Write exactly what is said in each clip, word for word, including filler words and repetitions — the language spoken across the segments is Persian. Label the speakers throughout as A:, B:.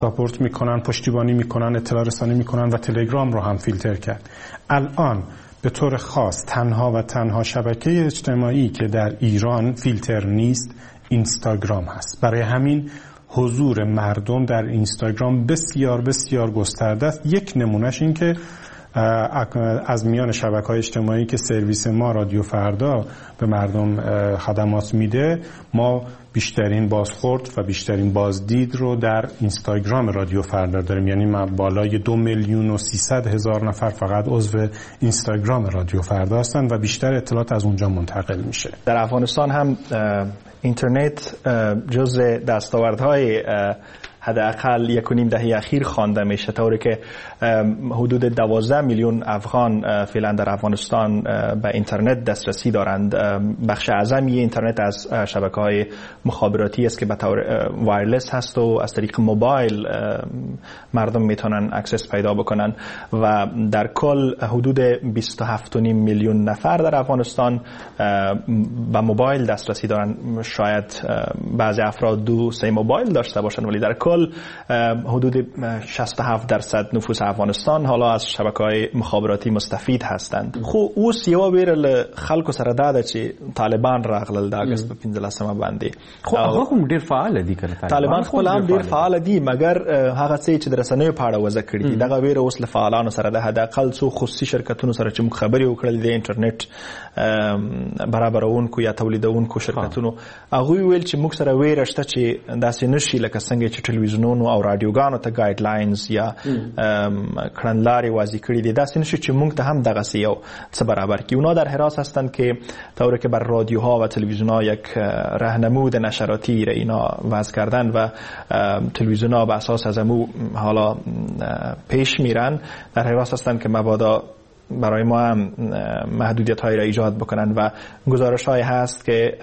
A: ساپورت میکنن، پشتیبانی میکنن، اطلاع رسانی میکنن و تلگرام رو هم فیلتر کرد. الان به طور خاص تنها و تنها شبکه اجتماعی که در ایران فیلتر نیست اینستاگرام هست. برای همین حضور مردم در اینستاگرام بسیار بسیار گسترده است. یک نمونهش این که از میان شبکه‌های اجتماعی که سرویس ما رادیو فردا به مردم خدمات میده، ما بیشترین بازخورد و بیشترین بازدید رو در اینستاگرام رادیو فردا داریم. یعنی ما بالای دو میلیون و سیصد هزار نفر فقط عضو اینستاگرام رادیو فردا هستند و بیشتر اطلاعات از اونجا منتقل میشه.
B: در افغانستان هم اینترنت جزء دستاوردهای حداقل یک و نیم دهه اخیر خوانده میشه، طوری که حدود دوازده میلیون افغان فعلا در افغانستان به اینترنت دسترسی دارند. بخش اعظمی اینترنت از شبکه‌های مخابراتی است که به طور وایرلس هست و از طریق موبایل مردم میتونن اکسس پیدا بکنن و در کل حدود بیست و هفت و نیم میلیون نفر در افغانستان به موبایل دسترسی دارن. شاید بعضی افراد دو سه موبایل داشته باشن، ولی در کل حدود شصت و هفت درصد نفوس افغانستان حالا از شبکه‌های مخابراتی مستفید هستند. خو اوس یو بیرل خلکو سره داده چې طالبان راغلل د اگست په پنځلسمه باندې.
C: خو هغه هم ډیر فعال دي کله
B: طالبان خپل هم ډیر فعال دي، مګر هغه څه چې د رسنیو په اړه وضع کړی دي دغه ویره اوس له فعالانو سره د حداقل څو خصوصي شرکتونو سره چې خبري وکړل د انټرنیټ برابرونکو یا تولیدونکو شرکتونو، هغه ویل چې موږ سره ویره شته چې داسې نشي لکه څنګه چې ټلویزیونونو او رادیوګانو ته ګایډ لاینز یا کړنلارې واضح کړي دي، داسې نشي چې موږ ته هم دغه سی یو څه برابر کی. اونا در حراس هستند که طوری که بر رادیوها و تلویزیونها یک راهنمود نشراتی را اینا وضع کردن و تلویزیونها به اساس از امو حالا پیش میرن، در حراس هستند که مبادا برای ما هم محدودیت هایی را ایجاد بکنن و گزارش های هست که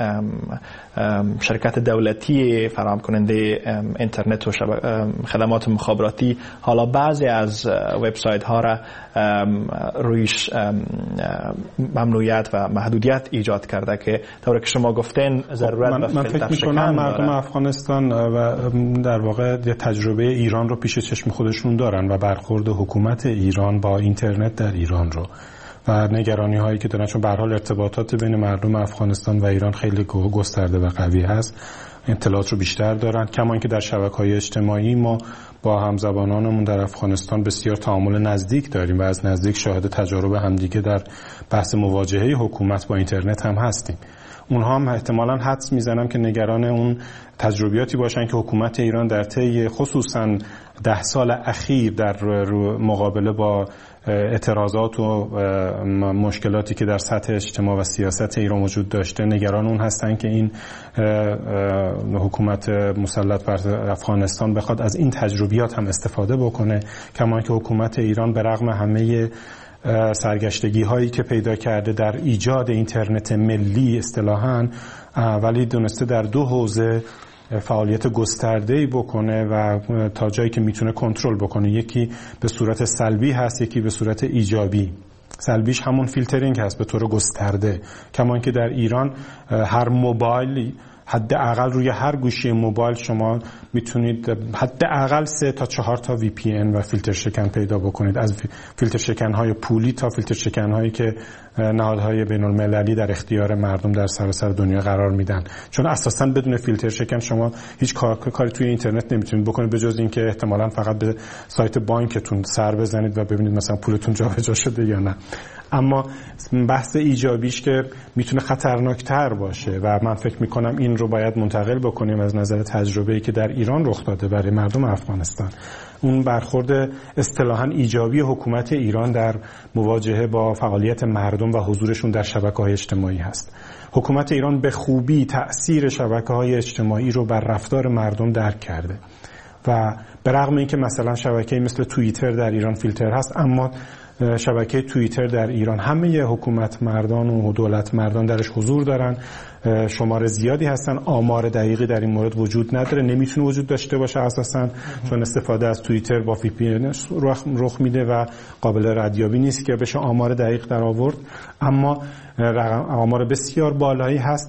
B: شرکت دولتی فراهم کننده اینترنت و خدمات مخابراتی حالا بعضی از وبسایت ها را رویش ممنوعیت و محدودیت ایجاد کرده که طوری که شما گفتین ضرورت
A: من, من فکر میکنم مردم افغانستان و در واقع تجربه ایران رو پیش چشم خودشون دارن و برخورد حکومت ایران با اینترنت در ایران رو و نگرانی هایی که دارن، چون به هر حال ارتباطات بین مردم افغانستان و ایران خیلی گسترده و قوی هست، اطلاعات رو بیشتر دارن. کما اینکه در شبکه‌های اجتماعی ما با همزبانانمون در افغانستان بسیار تعامل نزدیک داریم و از نزدیک شاهد تجارب همدیگه در بحث مواجهه حکومت با اینترنت هم هستیم. اونها هم احتمالاً حدس میزنم که نگران اون تجربیاتی باشن که حکومت ایران در طی خصوصاً ده سال اخیر در مقابله با اعتراضات و مشکلاتی که در سطح اجتماع و سیاست ایران وجود داشته، نگران اون هستن که این حکومت مسلط بر افغانستان بخواد از این تجربیات هم استفاده بکنه. کما اینکه حکومت ایران به رغم همه سرگشتگی هایی که پیدا کرده در ایجاد اینترنت ملی اصطلاحاً، ولی دونسته در دو حوزه فعالیت گسترده‌ای بکنه و تا جایی که میتونه کنترل بکنه. یکی به صورت سلبی هست، یکی به صورت ایجابی. سلبیش همون فیلترینگ هست به طور گسترده. کما اینکه در ایران هر موبایل حداقل روی هر گوشی موبایل شما میتونید حداقل سه تا چهار تا وی پی ان و فیلتر شکن پیدا بکنید، از فیلتر شکن های پولی تا فیلتر شکن هایی که نهادهای بین المللی در اختیار مردم در سراسر دنیا قرار میدن. چون اساسا بدون فیلتر شکن شما هیچ کار کاری توی اینترنت نمیتونید بکنید به جز اینکه احتمالاً فقط به سایت بانکتون سر بزنید و ببینید مثلا پولتون جابجا شده یا نه. اما بحث ایجابیش که میتونه خطرناکتر باشه و من فکر میکنم این رو باید منتقل بکنیم از نظر تجربه‌ای که در ایران رخ داده برای مردم افغانستان. اون برخورد اصطلاحاً ایجابی حکومت ایران در مواجهه با فعالیت مردم و حضورشون در شبکه‌های اجتماعی هست. حکومت ایران به خوبی تأثیر شبکه‌های اجتماعی رو بر رفتار مردم درک کرده و به رغم اینکه مثلا شبکه‌ای مثل توییتر در ایران فیلتر هست، اما شبکه توییتر در ایران همه حکومت مردان و دولت مردان درش حضور دارن، شمار زیادی هستن. آمار دقیقی در این مورد وجود نداره، نمیتونه وجود داشته باشه اساسا، چون استفاده از توییتر با وی پی ان رخ میده و قابل ردیابی نیست که بشه آمار دقیق در آورد. اما آمار بسیار بالایی هست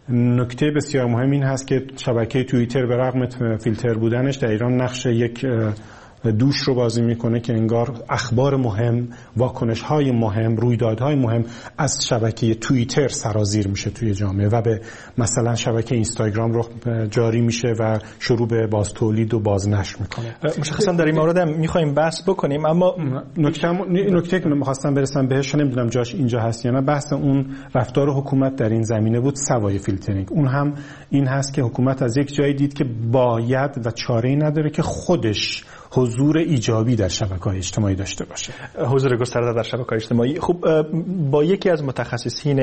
A: نکته بسیار مهم این هست که شبکه توییتر به رغم فیلتر بودنش در ایران نقش یک دوش رو بازی میکنه که انگار اخبار مهم، واکنش‌های مهم، رویدادهای مهم از شبکه توییتر سرازیر میشه توی جامعه و به مثلا شبکه اینستاگرام رو جاری میشه و شروع به باز تولید و بازنشر میکنه.
B: مشخصا در این مورد هم میخوایم بحث بکنیم، اما
A: نکته نکته که میخواستم برسم بهش، نمیدونم جاش اینجا هست یا نه، بحث اون رفتار حکومت در این زمینه بود سوای فیلترینگ. اون هم این هست که حکومت از یک جایی دید که باید و چاره‌ای نداره که خودش حضور ایجابی در شبکه‌های اجتماعی داشته باشه.
B: حضور گسترده در شبکه‌های اجتماعی. خب با یکی از متخصصین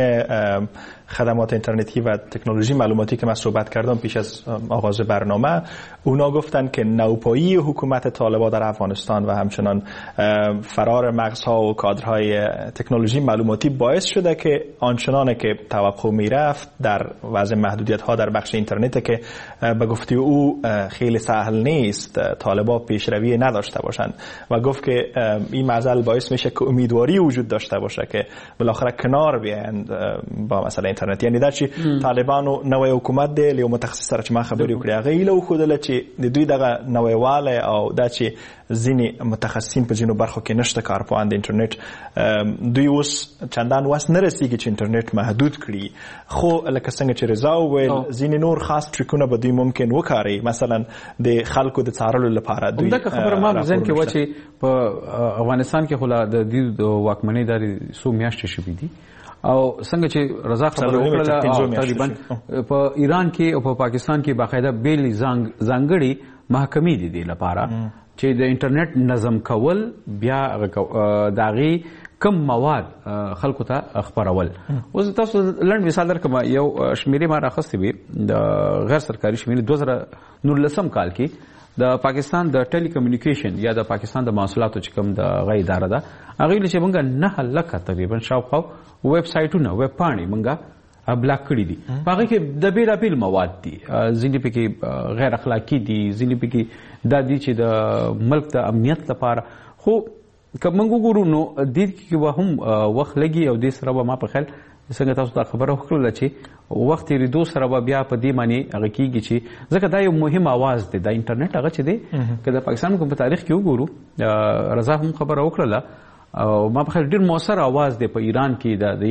B: خدمات اینترنتی و تکنولوژی معلوماتی که من صحبت کردم پیش از آغاز برنامه، اونا گفتن که نوپایی حکومت طالبان در افغانستان و همچنان فرار مغزها و کادرهای تکنولوژی معلوماتی باعث شده که آنچنانه که توقع میرفت در وضع محدودیت‌ها در بخش اینترنت که به گفته او خیلی سهل نیست طالبان پیش روی نداشته باشند و گفت که این معضل باعث میشه که امیدواری وجود داشته باشه که بالاخره کنار بیایند با مسئله اینترنت. یعنی در چی طالبان و نوې حکومت دی له متخصص سره چې ما خبرې وکړې هغه یې له وښودله چې د دوی دغه نویواله او دا چې ځینې متخصصین په ځینو برخو کې نشته کارپوهان د انټرنیټ دوی اوس چندان وس نه رسیږي چې انټرنیټ محدود کړي، خو لکه څنګه چې رضا وویل ځینې نور خاص ټریکونه به دوی ممکن وکاري، مثلا د خلکو د څارلو لپاره دوی
C: دا خبره ما ځین کې و چې په افغانستان کې خلا د دې واکمنۍ د سو میاشتې شوې دي او څنګه چې رضا خبره وکړه تقریبا په ایران کې او په پاکستان کې باقاعده بیل ځانګړي محکمې دي د لپاره چې د انټرنیټ نظم کول بیا داغي کم مواد خلکو ته خبرول. اوس تاسو لنډ مثال درکم، یو شمیرې ما راخستې وي د غیر سرکاري شمیرې دوه زره نولسم کال کې د پاکستان د ټیلی کمیونیکیشن یا د پاکستان د مواصلاتو چې کوم د غي اداره ده هغه چې موږ نه لکه تقریبا شاوخوا ویب سایټونه ویب پاڼې موږ بلاک کړی دي. هغه کې د بیلابیل مواد دي، ځینې پکې غیر اخلاقی دي، ځینې پکې دا دي چې د ملک د امنیت لپاره. خو که موږ وګورو نو د دې کې به هم وخت لګي او د سره به ما په خیال څنګه تاسو ته خبره وکړله چې وخت یې سره به بیا په دې معنی هغه کېږي چې ځکه دا یو مهم आवाज دی د انټرنیټ هغه چې دی که د پاکستان کوم په تاریخ کې وګورو رضا هم خبره وکړله او ما په خیال ډېر مؤثر आवाज دی په ایران کې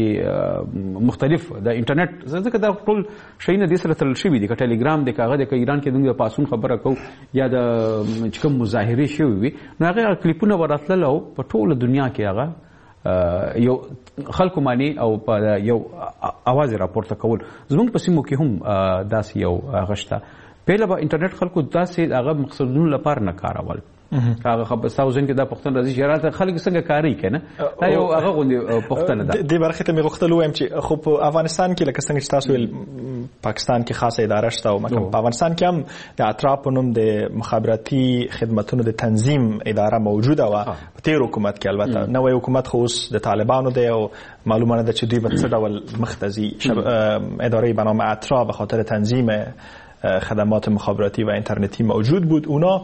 C: د مختلف د انټرنیټ ځکه دا ټول شیونه دې سره تړل شوي دي که ټیلیګرام دی که هغه دی که ایران کې موږ د پاڅون خبره کوو یا د چې کوم مظاهرې شوي وي نو هغې کلیپونه به راتلل او په ټوله دنیا کې هغه یو خلکو معنی او په یو आवाज راپورته کول. زموږ په سیمو کې هم داسې یو غشته پیله به انټرنیټ خلکو داسې هغه مقصدونو لپاره نه کارول. هغه خبر تاسو ځین کې دا پښتون راځي چې خلک څنګه کاری کنه دا یو هغه غوندي پښتنه ده. د
B: برخه ته مې غوښتل وایم چې خو په افغانستان کې لکه څنګه چې تاسو ویل پاکستان کې خاصه اداره شته او مکه په افغانستان کې هم د اطراف په نوم د مخابراتي خدماتو د تنظیم اداره موجوده و په تیر حکومت کې. البته نوې حکومت خو اوس د طالبانو دی او معلومه ده چې دوی به څه ډول مختزي اداره به نام اطراف به خاطر تنظیم خدمات مخابراتی و اینترنتی موجود بود. اونا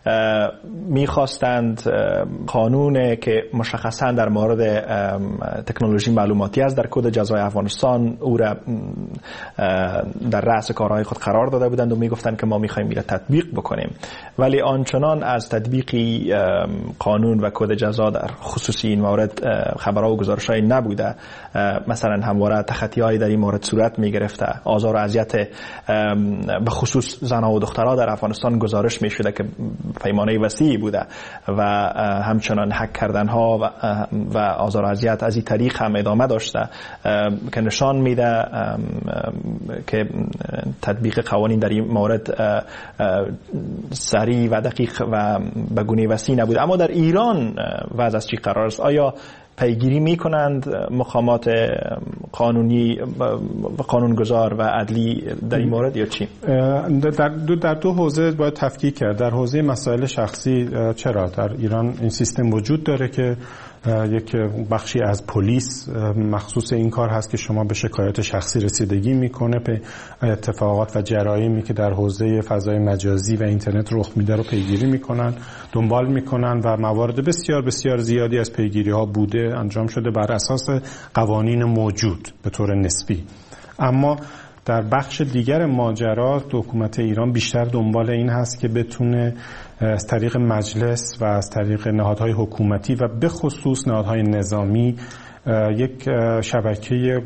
B: میخواستند قانون که مشخصا در مورد تکنولوژی معلوماتی است در کد جزای افغانستان او را در رأس کارهای خود قرار داده بودند و میگفتند که ما میخوایم میره تطبیق بکنیم، ولی آنچنان از تطبیقی قانون و کد جزا در خصوصی این مورد خبرها و گزارش‌های نبوده. مثلا همواره تخطی‌هایی در این مورد صورت میگرفته، آزار و اذیت به خصوص زنها و دخترها در افغانستان گزارش میشده که پیمانه وسیعی بوده و همچنان حک کردن ها و, و آزار و اذیت از این طریق هم ادامه داشته که نشان میده که تطبیق قوانین در این مورد سریع و دقیق و به گونه وسیع نبوده. اما در ایران وضع از چی قرار است؟ آیا پیگیری میکنند مقامات قانونی و قانونگذار و عدلی در این مورد یا چی؟
A: در دو, در دو حوزه باید تفکیک کرد. در حوزه مسائل شخصی چرا در ایران این سیستم وجود داره که یک بخشی از پلیس مخصوص این کار هست که شما به شکایت شخصی رسیدگی میکنه، به اتفاقات و جرایمی که در حوزه فضای مجازی و اینترنت رخ میده رو پیگیری میکنن، دنبال میکنن و موارد بسیار بسیار زیادی از پیگیری ها بوده انجام شده بر اساس قوانین موجود به طور نسبی. اما در بخش دیگر ماجرا حکومت ایران بیشتر دنبال این هست که بتونه از طریق مجلس و از طریق نهادهای حکومتی و به خصوص نهادهای نظامی یک شبکه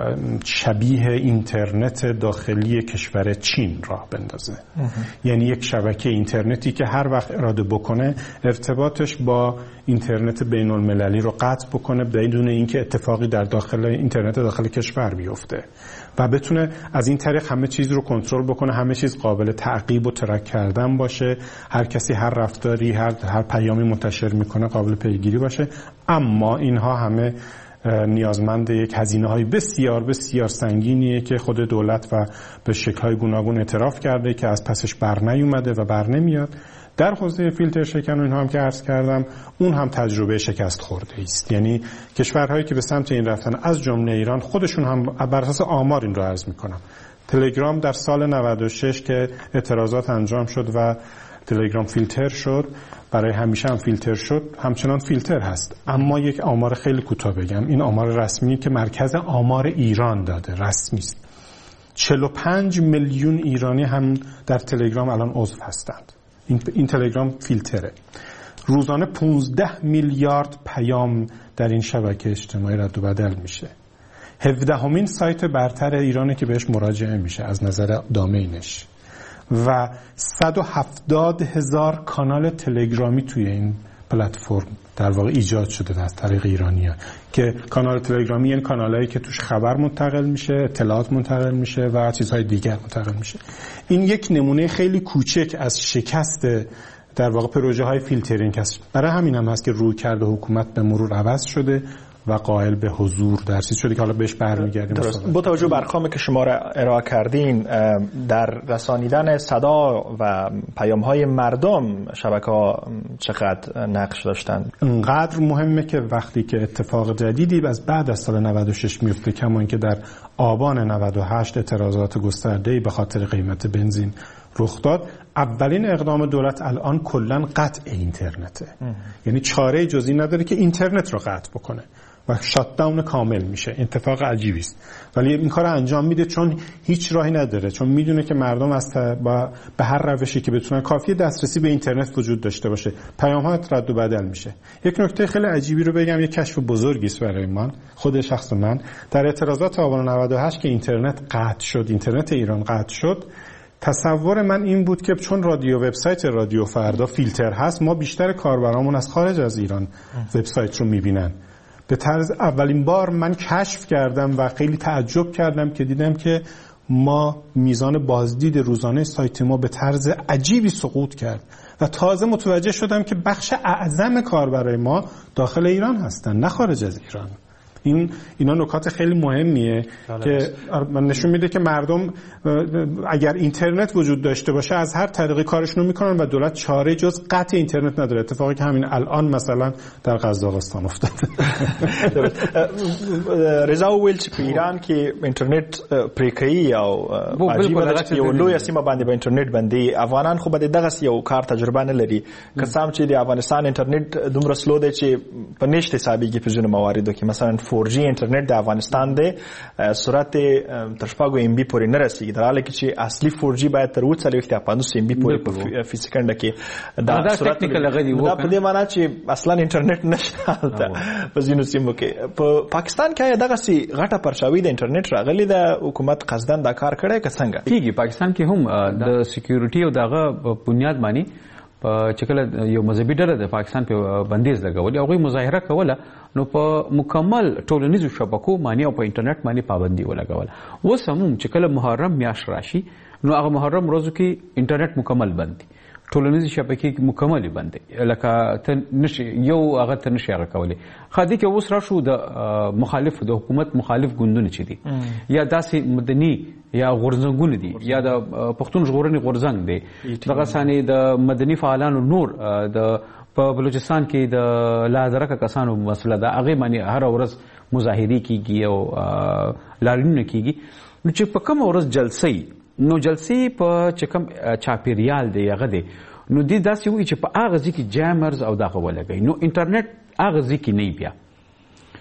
A: شبیه اینترنت داخلی کشور چین راه بندازه. یعنی یک شبکه اینترنتی که هر وقت اراده بکنه ارتباطش با اینترنت بین المللی رو قطع بکنه بدون اینکه اتفاقی در داخل اینترنت داخل کشور بیفته و بتونه از این طریق همه چیز رو کنترل بکنه، همه چیز قابل تعقیب و ترک کردن باشه، هر کسی هر رفتاری هر هر پیامی منتشر میکنه قابل پیگیری باشه. اما اینها همه نیازمند یک هزینه‌های بسیار بسیار سنگینیه که خود دولت و به شکل‌های گوناگون اعتراف کرده که از پسش بر نیومده و بر نمیاد. در حوزه فیلتر شکن و اینها هم که عرض کردم اون هم تجربه شکست خورده است. یعنی کشورهایی که به سمت این رفتن از جمله ایران خودشون هم بر اساس آمار این رو عرض میکنم. تلگرام در سال نود و شش که اعتراضات انجام شد و تلگرام فیلتر شد، برای همیشه هم فیلتر شد، همچنان فیلتر هست. اما یک آمار خیلی کوتاه بگم، این آمار رسمی که مرکز آمار ایران داده رسمی است. چهل و پنج میلیون ایرانی هم در تلگرام الان عضو هستند. این, این تلگرام فیلتره. روزانه پانزده میلیارد پیام در این شبکه اجتماعی رد و بدل میشه. هفدهمین سایت برتر ایرانه که بهش مراجعه میشه از نظر دامینش و صد و هفتاد هزار کانال تلگرامی توی این پلتفرم در واقع ایجاد شده از طریق ایرانی‌ها که کانال تلگرامی یعنی کانالایی که توش خبر منتقل میشه، اطلاعات منتقل میشه و چیزهای دیگر منتقل میشه. این یک نمونه خیلی کوچک از شکست در واقع پروژه های فیلترینگ است. برای همین هم هست که روی کرده حکومت به مرور عوض شده و قائل به حضور در چیز شده که حالا بهش برمیگردیم.
B: درست. با توجه بر ارقامی که شما را ارائه کردین در رسانیدن صدا و پیام‌های مردم شبکه‌ها چقدر نقش داشتن؟
A: انقدر مهمه که وقتی که اتفاق جدیدی از بعد از سال نود و شش میفته، کما اینکه در آبان نود و هشت اعتراضات گسترده‌ای به خاطر قیمت بنزین رخ داد، اولین اقدام دولت الان کلاً قطع اینترنته. یعنی چاره جزی نداره که اینترنت رو قطع بکنه و شات داون کامل میشه. اتفاق عجیبی است، ولی این کار انجام میده چون هیچ راهی نداره، چون میدونه که مردم از با به هر روشی که بتونن کافیه دسترسی به اینترنت وجود داشته باشه، پیام‌ها رد و بدل میشه. یک نکته خیلی عجیبی رو بگم، یک کشف بزرگی است برای من، خود شخص من، در اعتراضات آبان نود و هشت که اینترنت قطع شد، اینترنت ایران قطع شد، تصور من این بود که چون رادیو وبسایت رادیو فردا فیلتر هست، ما بیشتر کاربرامون از خارج از ایران وبسایت رو میبینن. به طرز اولین بار من کشف کردم و خیلی تعجب کردم که دیدم که ما میزان بازدید روزانه سایت ما به طرز عجیبی سقوط کرد و تازه متوجه شدم که بخش اعظم کاربرای ما داخل ایران هستن نه خارج از ایران. این اینا نکات خیلی مهمیه که من نشون میده که مردم اگر اینترنت وجود داشته باشه از هر طریقی کارشون رو میکنن و دولت چاره جز قطع اینترنت نداره. اتفاقی که همین الان مثلا در قزاقستان افتاده.
B: رضا ویل چې په ایران کې انټرنیټ پریکړی او عجیبه ده چې یو لوی سیمه باندې به انټرنیټ باندې افغانان خو به دغه یو کار تجربه نه لري. که سم چې د افغانستان انټرنیټ دومره سلو دی چې په نشته حسابيږي په ځینو مواردو کې مثلا فور جی انټرنیټ د افغانستان د سرعت تر شپږو ام بي پورې نه رسیږي، در حالی چې اصلي فور جی باید تر اووه څلوېښت پنځوس ام بي پورې په سکند کې دا سرعت دا په دې معنی چې اصلا انټرنیټ نشته په ځینو سیمو کې. په پاکستان کې دغه سي غټه پرچاوي د انټرنیټ راغلي د حکومت قصدن دا کار کړی که څنګه
C: کیږي؟ پاکستان کې هم د سکیورټي او دغه بنیاد باندې چې کله یو مذهبي ډله د پاکستان په بندیز لګولې او غوي مظاهره کوله نو په مکمل ټولنیزو شبکو باندې او په انټرنیټ باندې پابندي ولګول. اوس هم چې کله محرم میاشت راشي نو هغه محرم ورځو کې انټرنیټ مکمل بند دي، ټولنیزي شبکې مکمل بند دي، لکه ته نشي یو هغه ته نشي هغه کولی. خاطر کې اوس راشو د مخالف د حکومت مخالف ګوندونه چې دي یا داسې مدني یا غورځنګونه دي یا د پښتون ژغورنې غورځنګ دی، دغه ثاني د مدني فعالانو نور د په بلوچستان کې د لازرکه کسانو مسله ده، هغه باندې هر ورځ مظاهرې کیږي او لاریونونه کیږي. نو چې په کوم ورځ جلسې نو جلسې په چې کوم چاپیریال دی هغه دی نو دې داسې وي چې په هغه ځای کې جامرز او دغه ولګي نو انټرنیټ هغه ځای کې نه بیا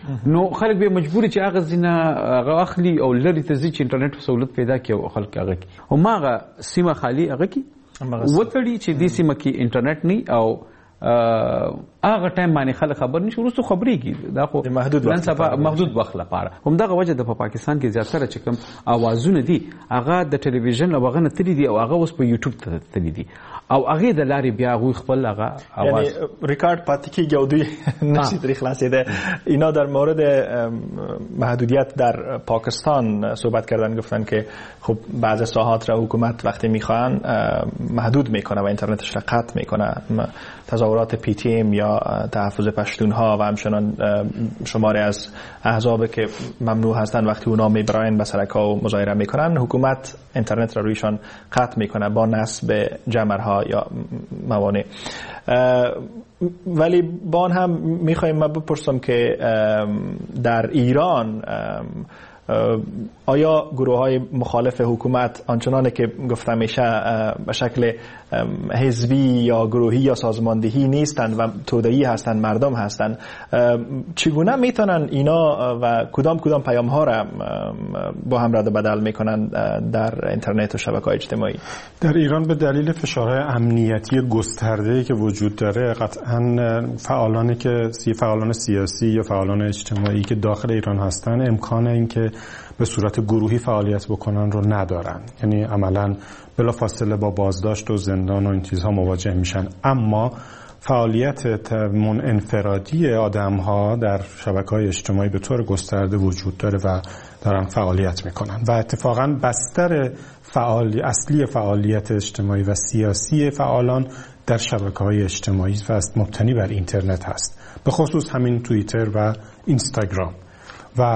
C: نو خلک به مجبور چې هغه زینه هغه اخلي او لري ته چې انټرنیټ سہولت پیدا کړي او خلک هغه کی او ماغه سیمه خالی هغه کی وتړي چې دې سیمه کې انټرنیټ نه او هغه ټایم باندې خلک خبر نشي ورسره خبرې کی دا خو
B: محدود وخت
C: محدود وخت لپاره هم دغه وجه د پاکستان کې زیاتره چې کوم اوازونه دي هغه د ټلویزیون او هغه نه تللی دي او هغه اوس په یوټیوب ته تللی دي او هغه د لارې بیا غوي خپل هغه
B: اواز یعنی ریکارد پاتې کیږي او دوی نشي تری خلاصیده. اینا در مورد محدودیت در پاکستان صحبت کردن، گفتن که خب بعضی ساحات را حکومت وقتی میخوان محدود میکنه و اینترنتش را قطع میکنه. تظاهرات پی تی ام یا تحفظ پشتونها و همچنان شماری از احزاب که ممنوع هستند وقتی اونا میبرن به سرکا و مظاهره میکنن، حکومت اینترنت را رویشان قطع میکنه با نصب جمرها یا موانع. ولی با آن هم میخوایم من بپرسم که در ایران آیا گروه های مخالف حکومت آنچنانه که گفته میشه به شکل حزبی یا گروهی یا سازماندهی نیستند و توده‌ای هستند، مردم هستند، چگونه میتونن اینا و کدام کدام پیام ها را با هم رد و بدل میکنن در اینترنت و شبکه‌های اجتماعی؟
A: در ایران به دلیل فشارهای امنیتی گسترده‌ای که وجود داره قطعاً فعالانی که فعالان سیاسی یا فعالان اجتماعی که داخل ایران هستن امکان اینکه به صورت گروهی فعالیت بکنن رو ندارن، یعنی عملاً بلافاصله با بازداشت و زندان و این چیزها مواجه میشن. اما فعالیت منفرادی آدم‌ها در شبکه‌های اجتماعی به طور گسترده وجود داره و دارن فعالیت میکنن و اتفاقاً بستر فعالی اصلی فعالیت اجتماعی و سیاسی فعالان در شبکه‌های اجتماعی و مبتنی بر اینترنت هست، به خصوص همین توییتر و اینستاگرام. و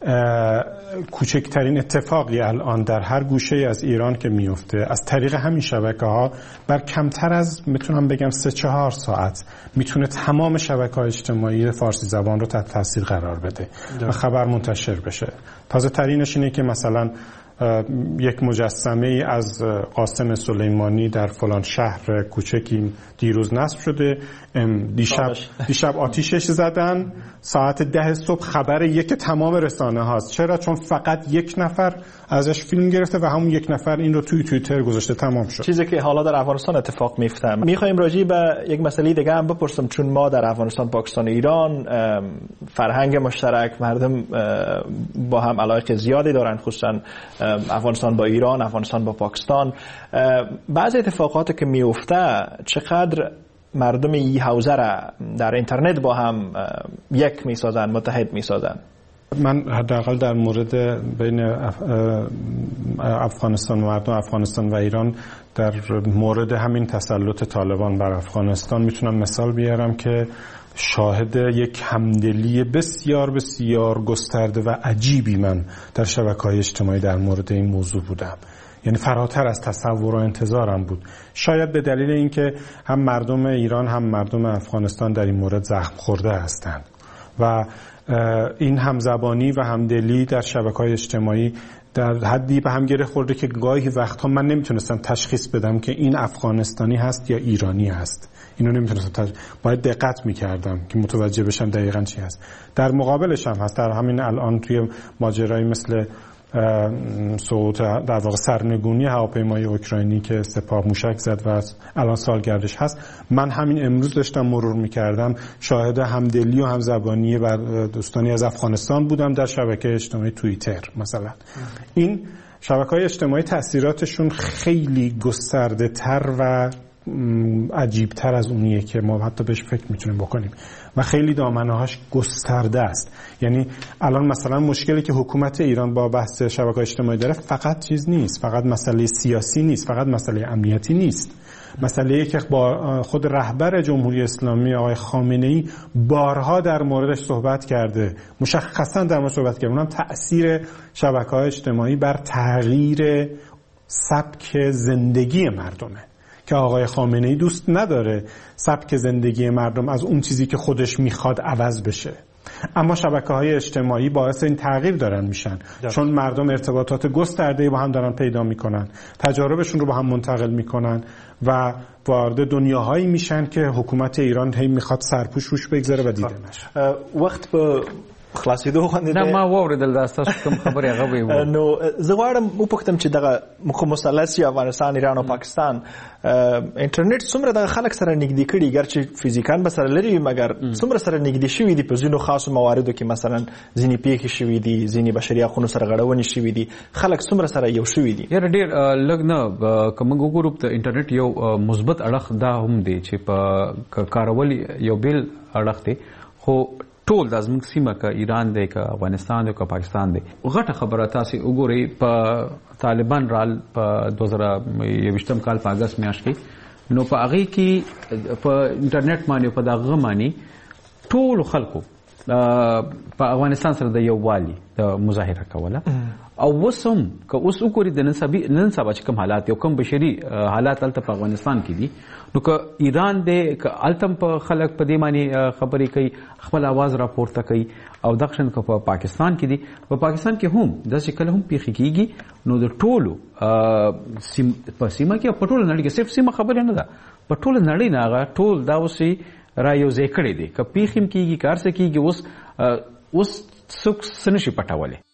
A: کوچکترین اتفاقی الان در هر گوشه از ایران که میفته از طریق همین شبکه‌ها بر کمتر از میتونم بگم سه چهار ساعت میتونه تمام شبکه‌های اجتماعی فارسی زبان رو تحت تاثیر قرار بده و خبر منتشر بشه. تازه ترینش اینه که مثلا یک مجسمه ای از قاسم سلیمانی در فلان شهر کوچکی دیروز نصب شده، دیشب دیشب آتیشش زدن، ساعت ده صبح خبر یک تمام رسانه هاست. چرا؟ چون فقط یک نفر ازش فیلم گرفته و همون یک نفر این رو توی توییتر گذاشته، تمام شد.
B: چیزی که حالا در افغانستان اتفاق میفته. میخوایم راجع به یک مسئله دیگه هم بپرسم، چون ما در افغانستان، پاکستان و ایران فرهنگ مشترک، مردم با هم علاقه زیادی دارن، خصوصا افغانستان با ایران، افغانستان با پاکستان. بعضی اتفاقاتی که میفته چقدر مردم این حوزه را در اینترنت با هم یک میسازن، متحد میسازن؟
A: من حداقل در مورد بین افغانستان و مردم افغانستان و ایران در مورد همین تسلط طالبان بر افغانستان میتونم مثال بیارم که شاهد یک همدلی بسیار بسیار گسترده و عجیبی من در شبکه‌های اجتماعی در مورد این موضوع بودم. یعنی فراتر از تصور و انتظارم بود. شاید به دلیل اینکه هم مردم ایران هم مردم افغانستان در این مورد زخم خورده هستند و این همزبانی و همدلی در شبکه‌های اجتماعی در حدی به هم گره خورده که گاهی وقتها من نمیتونستم تشخیص بدم که این افغانستانی هست یا ایرانی هست. اینو نمیتونستم تج... باید دقت میکردم که متوجه بشم دقیقاً چی هست. در مقابلش هم هست، در همین الان توی ماجرایی مثل سقوط در واقع سرنگونی هواپیمای اوکراینی که سپاه موشک زد و الان سالگردش هست، من همین امروز داشتم مرور میکردم، شاهد همدلی و همزبانی بر دوستانی از افغانستان بودم در شبکه اجتماعی توییتر مثلا. این شبکه‌های اجتماعی تاثیراتشون خیلی گسترده تر و عجیب تر از اونیه که ما حتی بهش فکر میتونیم بکنیم و خیلی دامنه‌هاش گسترده است. یعنی الان مثلا مشکلی که حکومت ایران با بحث شبکه‌های اجتماعی داره فقط چیز نیست، فقط مسئله سیاسی نیست، فقط مسئله امنیتی نیست، مسئله‌ای که با خود رهبر جمهوری اسلامی آقای خامنه‌ای بارها در موردش صحبت کرده، مشخصا در مورد صحبت کرده، اونم تأثیر شبکه‌های اجتماعی بر تغییر سبک زندگی مردمه که آقای خامنه‌ای دوست نداره سبک زندگی مردم از اون چیزی که خودش میخواد عوض بشه. اما شبکه‌های اجتماعی باعث این تغییر دارن میشن دست. چون مردم ارتباطات گسترده‌ای با هم دارن پیدا میکنن، تجاربشون رو با هم منتقل میکنن و وارد دنیاهایی میشن که حکومت ایران هی میخواد سرپوش روش بگذاره و دیده نشه.
B: وقت به خلاصېدو باندې
C: نه ما واورېدل دا ستاسو کوم خبرې هغه به
B: نو زه غواړم وپوښتم چې دغه مثلث افغانستان ایران او پاکستان انټرنیټ څومره د خلک سره نږدې کړي ګرچې فزیکان به سره لري مګر څومره سره نږدې شوي دي په ځینو خاصو مواردو کې مثلا ځینې پیښې شوي دي ځینې بشري حقونو سره غړونې شوي دي خلک څومره سره یو شوي دي
C: یاره ډېر لږ نه که موږ وګورو د انټرنیټ یو مثبت اړخ دا هم دی چې په کارول یو بیل اړخ دی خو ټول د زموږ سیمه که ایران دی که افغانستان دی که پاکستان دی غټه خبره تاسې وګورئ په طالبان رال په دوه زره یوویشتم کال په اګست میاشت کې نو په هغې کې په انټرنیټ باندې په دغه باندې ټولو خلکو په افغانستان سره د یووالي د مظاهره کوله او اوس هم که اوس وګورئ د نن سبا چې کوم حالات یو کوم بشري حالات هلته په افغانستان کې دي نو که ایران دی که هلته هم په خلک په دې باندې خبرې کوي خپل اواز راپورته کوي او دغه شان که په پاکستان کې دي په پاکستان کې هم داسې کله هم پیښې کېږي نو د ټولو په سیمه کې او په ټوله نړۍ کې صرف سیمه خبره نه ده په ټوله نړۍ نه هغه ټول دا اوسې را یو ځای کړی دی که پیښې هم کېږي که هر څه کېږي اوس اوس څوک څه نشي پټولی